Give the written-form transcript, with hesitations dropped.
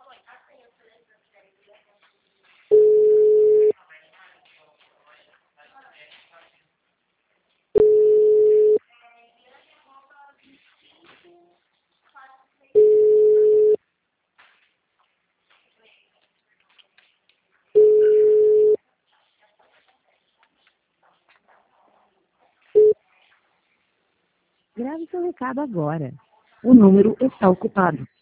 Grave seu recado agora. O número está ocupado.